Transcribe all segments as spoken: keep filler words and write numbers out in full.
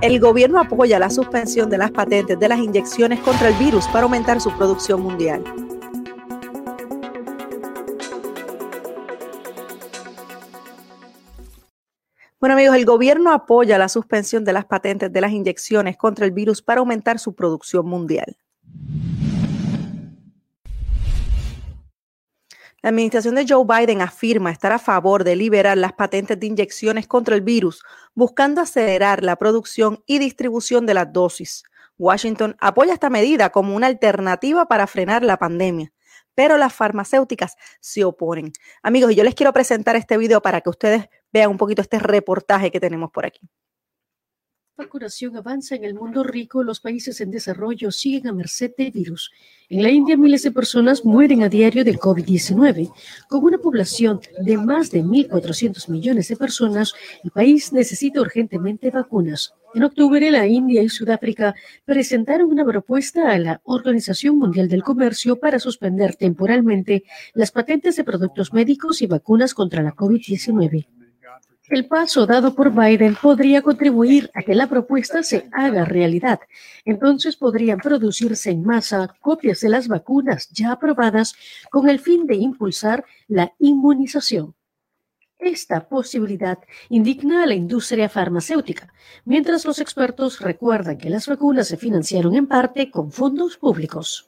El gobierno apoya la suspensión de las patentes de las inyecciones contra el virus para aumentar su producción mundial. Bueno, amigos, el gobierno apoya la suspensión de las patentes de las inyecciones contra el virus para aumentar su producción mundial. La administración de Joe Biden afirma estar a favor de liberar las patentes de inyecciones contra el virus, buscando acelerar la producción y distribución de las dosis. Washington apoya esta medida como una alternativa para frenar la pandemia, pero las farmacéuticas se oponen. Amigos, yo les quiero presentar este video para que ustedes vean un poquito este reportaje que tenemos por aquí. La vacunación avanza en el mundo rico, los países en desarrollo siguen a merced del virus. En la India, miles de personas mueren a diario del COVID diecinueve. Con una población de más de mil cuatrocientos millones de personas, el país necesita urgentemente vacunas. En octubre, la India y Sudáfrica presentaron una propuesta a la Organización Mundial del Comercio para suspender temporalmente las patentes de productos médicos y vacunas contra la COVID diecinueve. El paso dado por Biden podría contribuir a que la propuesta se haga realidad. Entonces podrían producirse en masa copias de las vacunas ya aprobadas con el fin de impulsar la inmunización. Esta posibilidad indigna a la industria farmacéutica, mientras los expertos recuerdan que las vacunas se financiaron en parte con fondos públicos.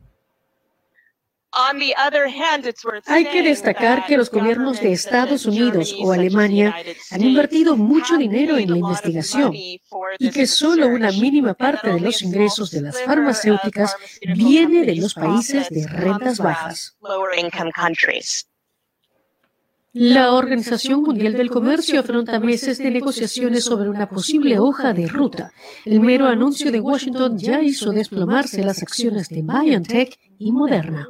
Hay que destacar que los gobiernos de Estados Unidos o Alemania han invertido mucho dinero en la investigación y que solo una mínima parte de los ingresos de las farmacéuticas viene de los países de rentas bajas. La Organización Mundial del Comercio afronta meses de negociaciones sobre una posible hoja de ruta. El mero anuncio de Washington ya hizo desplomarse las acciones de BioNTech y Moderna.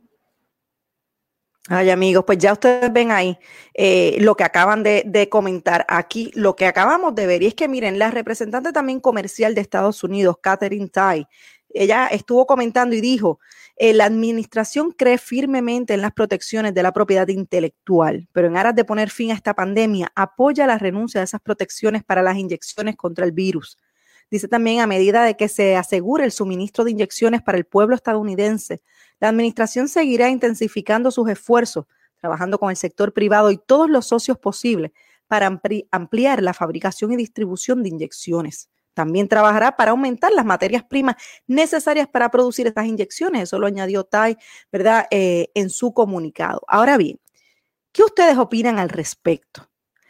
Ay, amigos, pues ya ustedes ven ahí eh, lo que acaban de, de comentar aquí, lo que acabamos de ver, y es que miren, la representante también comercial de Estados Unidos, Katherine Tai, ella estuvo comentando y dijo, eh, la administración cree firmemente en las protecciones de la propiedad intelectual, pero en aras de poner fin a esta pandemia, apoya la renuncia de esas protecciones para las inyecciones contra el virus. Dice también, a medida de que se asegure el suministro de inyecciones para el pueblo estadounidense, la administración seguirá intensificando sus esfuerzos, trabajando con el sector privado y todos los socios posibles para ampli- ampliar la fabricación y distribución de inyecciones. También trabajará para aumentar las materias primas necesarias para producir estas inyecciones. Eso lo añadió Tai, ¿verdad?, eh, en su comunicado. Ahora bien, ¿qué ustedes opinan al respecto?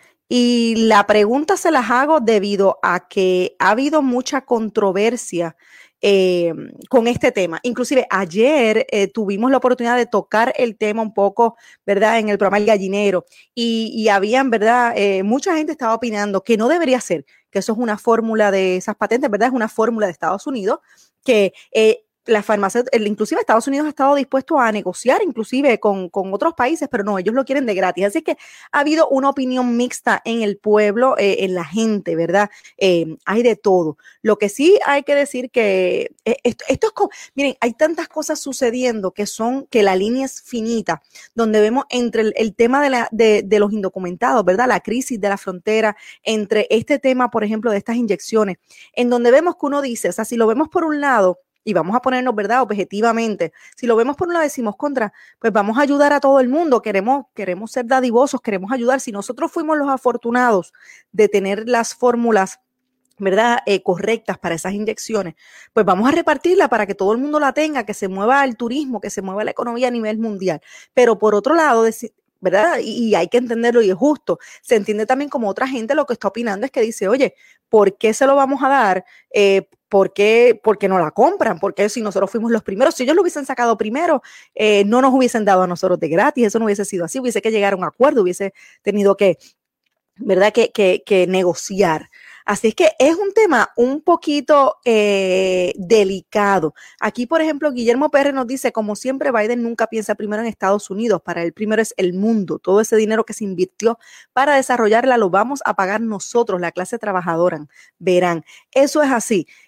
Y la pregunta se las hago debido a que ha habido mucha controversia eh, con este tema. Inclusive ayer eh, tuvimos la oportunidad de tocar el tema un poco, ¿verdad?, en el programa El Gallinero y, y habían, ¿verdad?, eh, mucha gente estaba opinando que no debería ser, que eso es una fórmula de esas patentes, ¿verdad?, es una fórmula de Estados Unidos, que eh, la farmacéutica, inclusive Estados Unidos ha estado dispuesto a negociar inclusive con, con otros países, pero no, ellos lo quieren de gratis. Así que ha habido una opinión mixta en el pueblo, eh, en la gente, ¿verdad? Eh, hay de todo. Lo que sí hay que decir que eh, esto, esto es como, miren, hay tantas cosas sucediendo que son, que la línea es finita, donde vemos entre el, el tema de, la, de, de los indocumentados, ¿verdad? La crisis de la frontera, entre este tema, por ejemplo, de estas inyecciones, en donde vemos que uno dice, o sea, si lo vemos por un lado, y vamos a ponernos, ¿verdad?, objetivamente. Si lo vemos por un lado, decimos contra, pues vamos a ayudar a todo el mundo, queremos, queremos ser dadivosos, queremos ayudar. Si nosotros fuimos los afortunados de tener las fórmulas, ¿verdad?, eh, correctas para esas inyecciones, pues vamos a repartirla para que todo el mundo la tenga, que se mueva el turismo, que se mueva la economía a nivel mundial. Pero por otro lado, decir, ¿verdad? Y, y hay que entenderlo y es justo. Se entiende también como otra gente lo que está opinando es que dice, oye, ¿por qué se lo vamos a dar? Eh, ¿Por qué? Porque no la compran, porque si nosotros fuimos los primeros, si ellos lo hubiesen sacado primero, eh, no nos hubiesen dado a nosotros de gratis, eso no hubiese sido así, hubiese que llegar a un acuerdo, hubiese tenido que, ¿verdad?, que, que, que negociar. Así es que es un tema un poquito eh, delicado. Aquí, por ejemplo, Guillermo Pérez nos dice, como siempre, Biden nunca piensa primero en Estados Unidos. Para él primero es el mundo. Todo ese dinero que se invirtió para desarrollarla lo vamos a pagar nosotros, la clase trabajadora. Verán, eso es así.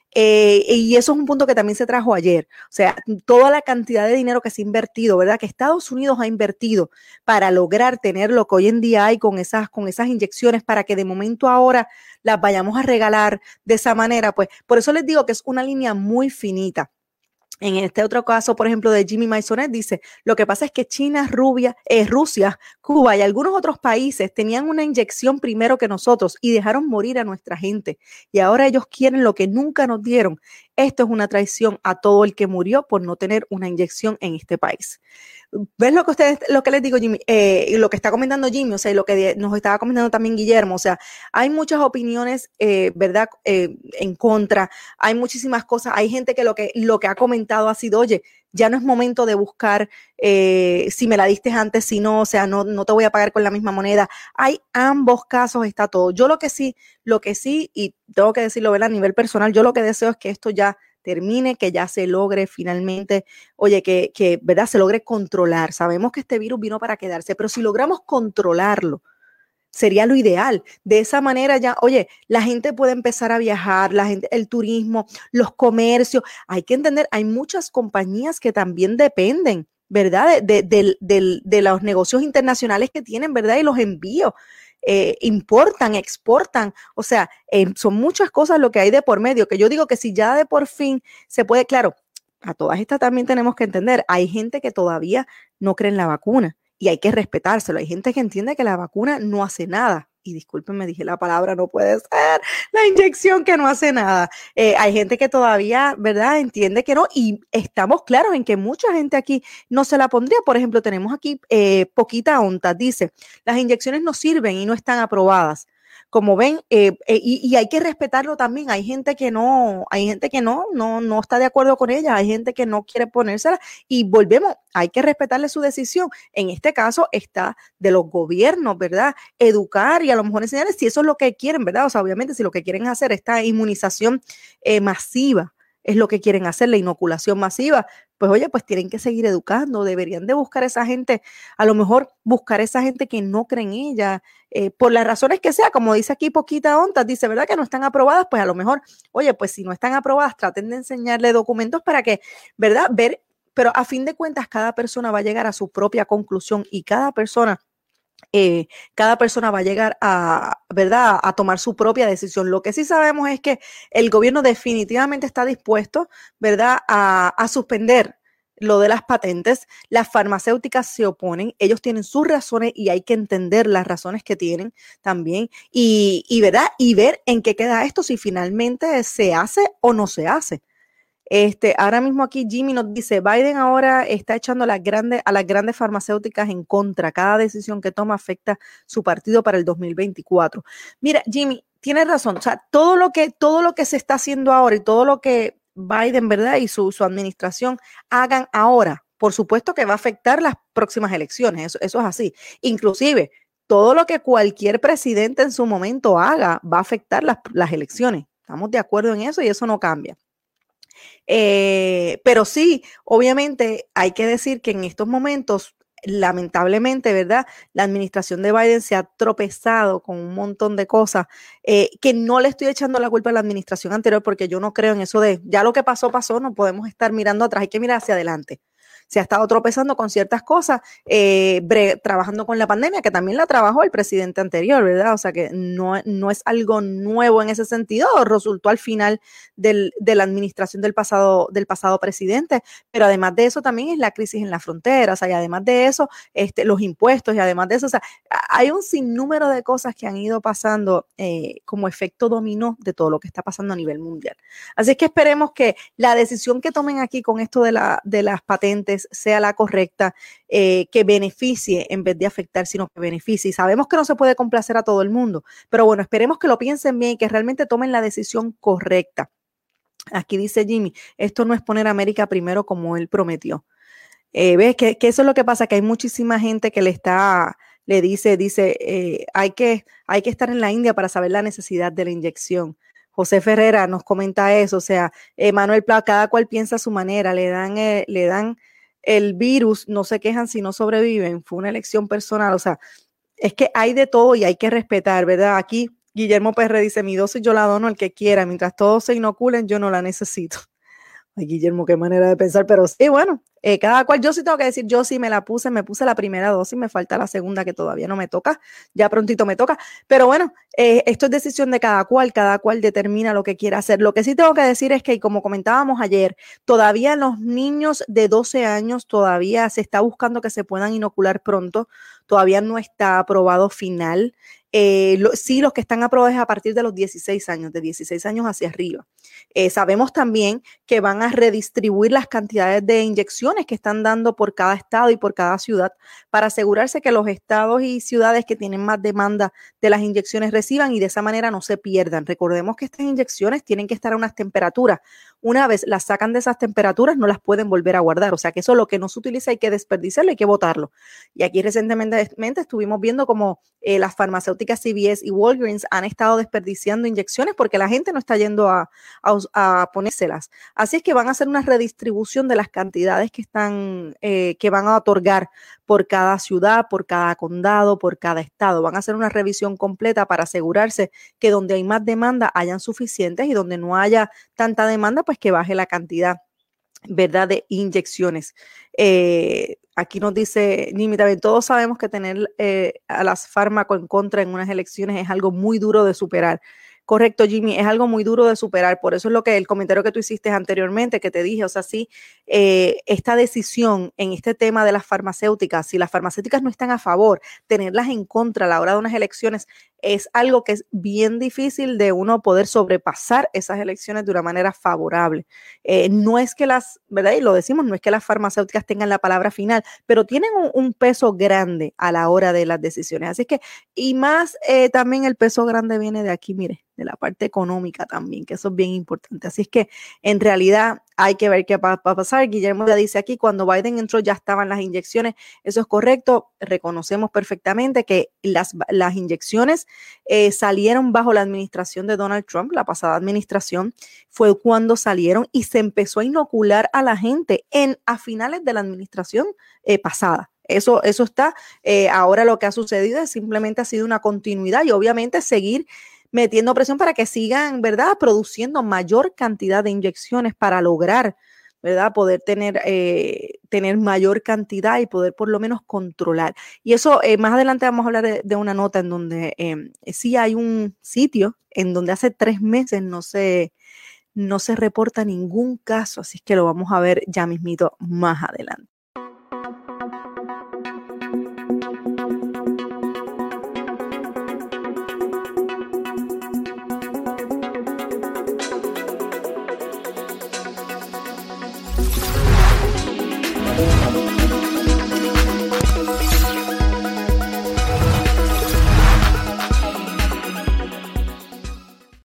Eh, y eso es un punto que también se trajo ayer. O sea, toda la cantidad de dinero que se ha invertido, ¿verdad? Que Estados Unidos ha invertido para lograr tener lo que hoy en día hay con esas, con esas inyecciones para que de momento ahora las vayamos a regalar de esa manera. Pues por eso les digo que es una línea muy finita. En este otro caso, por ejemplo, de Jimmy Maisonet, dice, lo que pasa es que China, Rubia, eh, Rusia, Cuba y algunos otros países tenían una inyección primero que nosotros y dejaron morir a nuestra gente. Y ahora ellos quieren lo que nunca nos dieron. Esto es una traición a todo el que murió por no tener una inyección en este país. ¿Ves lo que ustedes, lo que les digo, Jimmy? Eh, lo que está comentando Jimmy, o sea, y lo que nos estaba comentando también Guillermo, o sea, hay muchas opiniones, eh, ¿verdad?, eh, en contra, hay muchísimas cosas, hay gente que lo que, lo que ha comentado ha sido, oye, ya no es momento de buscar eh, si me la diste antes, si no, o sea, no, no te voy a pagar con la misma moneda. Hay ambos casos, está todo. Yo lo que sí, lo que sí, y tengo que decirlo, ¿verdad?, a nivel personal, yo lo que deseo es que esto ya termine, que ya se logre finalmente, oye, que, que, ¿verdad?, se logre controlar. Sabemos que este virus vino para quedarse, pero si logramos controlarlo, sería lo ideal. De esa manera ya, oye, la gente puede empezar a viajar, la gente, el turismo, los comercios. Hay que entender, hay muchas compañías que también dependen, ¿verdad?, de, de, de, de, de los negocios internacionales que tienen, ¿verdad?, y los envíos. Eh, importan, exportan, o sea, eh, son muchas cosas lo que hay de por medio, que yo digo que si ya de por fin se puede, claro, a todas estas también tenemos que entender, hay gente que todavía no cree en la vacuna y hay que respetárselo, hay gente que entiende que la vacuna no hace nada, y discúlpenme, dije la palabra, no puede ser, la inyección que no hace nada. Eh, hay gente que todavía, ¿verdad?, entiende que no, y estamos claros en que mucha gente aquí no se la pondría. Por ejemplo, tenemos aquí eh, Poquita Onta, dice, las inyecciones no sirven y no están aprobadas. Como ven, eh, eh, y, y hay que respetarlo también. Hay gente que no, hay gente que no, no, no está de acuerdo con ella, hay gente que no quiere ponérsela y volvemos, hay que respetarle su decisión. En este caso está de los gobiernos, ¿verdad?, educar y a lo mejor enseñarles si eso es lo que quieren, ¿verdad? O sea, obviamente si lo que quieren hacer esta inmunización eh, masiva, es lo que quieren hacer, la inoculación masiva, pues oye, pues tienen que seguir educando, deberían de buscar esa gente, a lo mejor buscar esa gente que no cree en ella, eh, por las razones que sea, como dice aquí Poquita Ontas, dice, ¿verdad?, que no están aprobadas, pues a lo mejor, oye, pues si no están aprobadas, traten de enseñarle documentos para que, ¿verdad?, ver, pero a fin de cuentas cada persona va a llegar a su propia conclusión y cada persona Eh, cada persona va a llegar a, ¿verdad?, a tomar su propia decisión. Lo que sí sabemos es que el gobierno definitivamente está dispuesto, ¿verdad?, a, a suspender lo de las patentes. Las farmacéuticas se oponen, ellos tienen sus razones y hay que entender las razones que tienen también y, y, ¿verdad?, y ver en qué queda esto, si finalmente se hace o no se hace. Este, ahora mismo aquí Jimmy nos dice, Biden ahora está echando a las grandes, a las grandes farmacéuticas en contra. Cada decisión que toma afecta su partido para el dos mil veinticuatro. Mira, Jimmy, tienes razón. O sea, todo lo que, todo lo que se está haciendo ahora y todo lo que Biden, ¿verdad?, y su, su administración hagan ahora, por supuesto que va a afectar las próximas elecciones. Eso, eso es así. Inclusive, todo lo que cualquier presidente en su momento haga va a afectar las, las elecciones. Estamos de acuerdo en eso y eso no cambia. Eh, pero sí, obviamente hay que decir que en estos momentos, lamentablemente, ¿verdad?, la administración de Biden se ha tropezado con un montón de cosas eh, que no le estoy echando la culpa a la administración anterior porque yo no creo en eso de ya lo que pasó, pasó, no podemos estar mirando atrás, hay que mirar hacia adelante. Se ha estado tropezando con ciertas cosas, eh, bre, trabajando con la pandemia, que también la trabajó el presidente anterior, ¿verdad? O sea que no, no es algo nuevo en ese sentido, resultó al final del, de la administración del pasado, del pasado presidente, pero además de eso también es la crisis en la frontera, o sea, y además de eso, este, los impuestos, y además de eso, o sea, hay un sinnúmero de cosas que han ido pasando eh, como efecto dominó de todo lo que está pasando a nivel mundial. Así es que esperemos que la decisión que tomen aquí con esto de, la, de las patentes sea la correcta, eh, que beneficie en vez de afectar, sino que beneficie. Y sabemos que no se puede complacer a todo el mundo, pero bueno, esperemos que lo piensen bien y que realmente tomen la decisión correcta. Aquí dice Jimmy, esto no es poner a América primero como él prometió. Eh, ¿Ves? Que, que eso es lo que pasa, que hay muchísima gente que le está, le dice, dice, eh, hay que, hay que estar en la India para saber la necesidad de la inyección. José Ferrera nos comenta eso, o sea, eh, Manuel Pla, cada cual piensa a su manera, le dan, eh, le dan el virus, no se quejan si no sobreviven, fue una elección personal, o sea, es que hay de todo y hay que respetar, ¿verdad? Aquí Guillermo P R dice, mi dosis yo la dono al que quiera, mientras todos se inoculen, yo no la necesito. Ay, Guillermo, qué manera de pensar, pero sí, bueno, eh, cada cual, yo sí tengo que decir, yo sí me la puse, me puse la primera dosis, me falta la segunda que todavía no me toca, ya prontito me toca, pero bueno, eh, esto es decisión de cada cual, cada cual determina lo que quiera hacer. Lo que sí tengo que decir es que, como comentábamos ayer, todavía los niños de doce años todavía se está buscando que se puedan inocular pronto, todavía no está aprobado final. Eh, lo, sí, los que están aprobados es a partir de los dieciséis años, de dieciséis años hacia arriba. Eh, sabemos también que van a redistribuir las cantidades de inyecciones que están dando por cada estado y por cada ciudad para asegurarse que los estados y ciudades que tienen más demanda de las inyecciones reciban y de esa manera no se pierdan. Recordemos que estas inyecciones tienen que estar a unas temperaturas. Una vez las sacan de esas temperaturas, no las pueden volver a guardar. O sea que eso lo que no se utiliza hay que desperdiciarlo, hay que botarlo. Y aquí recientemente estuvimos viendo como eh, las farmacéuticas C V S y Walgreens han estado desperdiciando inyecciones porque la gente no está yendo a, a, a ponérselas. Así es que van a hacer una redistribución de las cantidades que están, eh, que van a otorgar por cada ciudad, por cada condado, por cada estado. Van a hacer una revisión completa para asegurarse que donde hay más demanda hayan suficientes y donde no haya tanta demanda, pues que baje la cantidad, ¿verdad?, de inyecciones. Eh, aquí nos dice Nimi, también todos sabemos que tener eh, a las fármacos en contra en unas elecciones es algo muy duro de superar. Correcto, Jimmy, es algo muy duro de superar. Por eso es lo que el comentario que tú hiciste anteriormente, que te dije, o sea, sí, eh, esta decisión en este tema de las farmacéuticas, si las farmacéuticas no están a favor, tenerlas en contra a la hora de unas elecciones es algo que es bien difícil de uno poder sobrepasar esas elecciones de una manera favorable. Eh, no es que las, ¿verdad? Y lo decimos, no es que las farmacéuticas tengan la palabra final, pero tienen un, un peso grande a la hora de las decisiones. Así que, y más eh, también el peso grande viene de aquí, mire, de la parte económica también, que eso es bien importante. Así es que en realidad hay que ver qué va a pasar. Guillermo ya dice aquí, cuando Biden entró ya estaban las inyecciones. Eso es correcto. Reconocemos perfectamente que las, las inyecciones eh, salieron bajo la administración de Donald Trump. La pasada administración fue cuando salieron y se empezó a inocular a la gente en, a finales de la administración eh, pasada. Eso, eso está. Eh, ahora lo que ha sucedido es simplemente ha sido una continuidad y obviamente seguir metiendo presión para que sigan, ¿verdad?, produciendo mayor cantidad de inyecciones para lograr, ¿verdad?, poder tener, eh, tener mayor cantidad y poder por lo menos controlar. Y eso, eh, más adelante vamos a hablar de, de una nota en donde eh, sí hay un sitio en donde hace tres meses no se, no se reporta ningún caso, así que lo vamos a ver ya mismito más adelante.